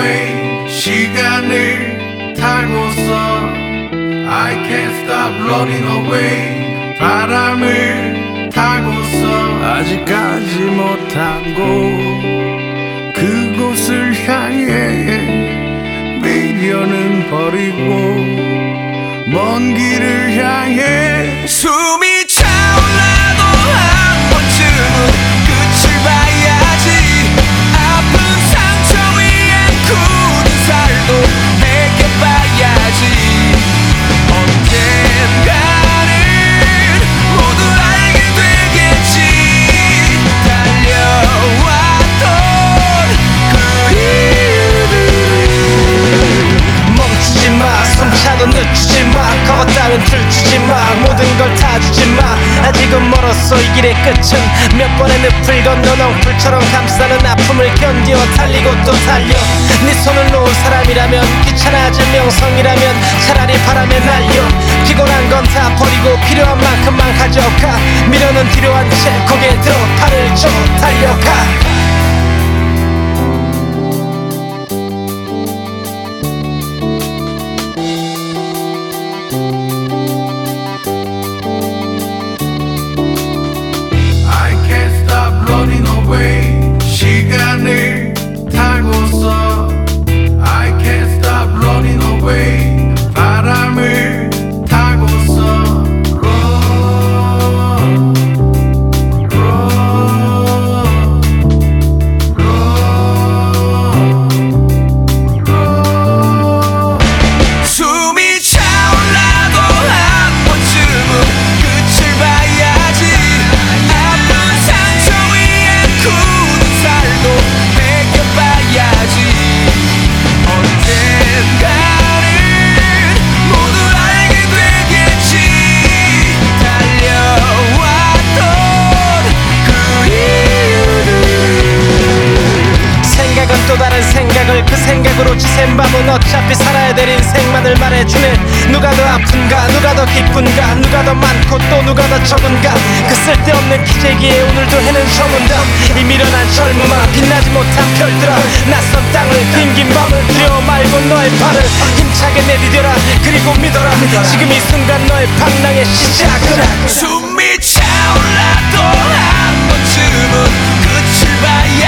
away 시간을 타고서 I can't stop running away 바람을 타고서 아직까지 못한 곳 그곳을 향해 미련은 버리고 먼 길을 향해 숨이 차올라도 한 번쯤은 끝을 봐야지 아픈 상처 위에 굳은 살도 벗겨봐야지 언젠가는 모두 알게 되겠지 달려왔던 그 이유들 멈추지 마 숨차도 늦추지 마 겁 따윈 들추지 마 모든 걸 다 주지 마 아직은 멀었어 이 길의 끝은 몇 번의 늪을 건너 넝풀처럼 감싸는 아픔을 견디어 달리고 또 달려 네 손을 놓은 사람이라면 귀찮아질 명성이라면 차라리 바람에 날려 피곤한 건 다 버리고 필요한 만큼만 가져가 미련은 뒤로 한 채 고개 들어 팔을 줘 달려가 시간을 타고서 I can't stop running away 바람을 타고서 Run, run, run, run 숨이 차올라도 한 번쯤은 끝을 봐야지 아픈 상처 위에 굳은 살도 벗겨봐야지 언젠가는 모두 알게 되겠지 달려왔던 그 이유들 생각은 또 다른 생각을 그 생각으로 지샌 밤은 어차피 살아야 될 인생만을 말해주네 누가 더 아픈가 누가 더 기쁜가 누가 더 많고 또 누가 더 적은가 그 쓸데없는 기재기에 오늘도 해는 저문다 이 미련한 젊음아 빛나지 못한 별들아 낯선 땅을 빈긴 밤을 두려워 말고 너의 발을 힘차게 내디뎌라 그리고 믿어라 지금 이 순간 너의 방랑의 시작은 숨이 차올라도 한 번쯤은 끝을 봐야